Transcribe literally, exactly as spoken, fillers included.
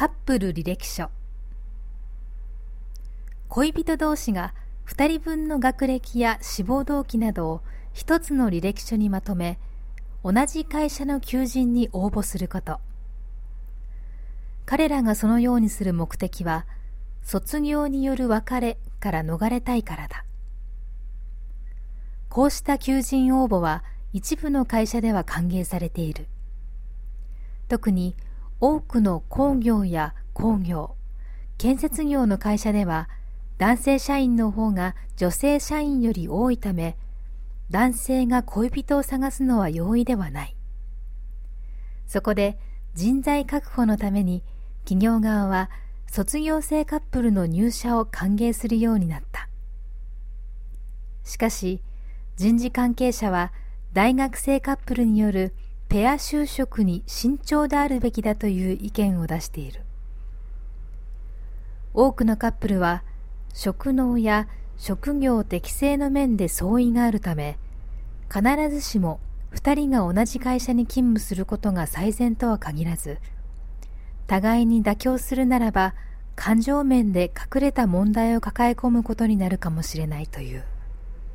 カップル履歴書。恋人同士がふたりぶんの学歴や志望動機などを一つの履歴書にまとめ、同じ会社の求人に応募すること。彼らがそのようにする目的は、卒業による別れから逃れたいからだ。こうした求人応募は一部の会社では歓迎されている。特に多くの工業や工業、建設業の会社では男性社員の方が女性社員より多いため、男性が恋人を探すのは容易ではない。そこで人材確保のために企業側は卒業生カップルの入社を歓迎するようになった。しかし、人事関係者は大学生カップルによるペア就職に慎重であるべきだという意見を出している。多くのカップルは職能や職業適性の面で相違があるため、必ずしもふたりが同じ会社に勤務することが最善とは限らず、互いに妥協するならば感情面で隠れた問題を抱え込むことになるかもしれないという。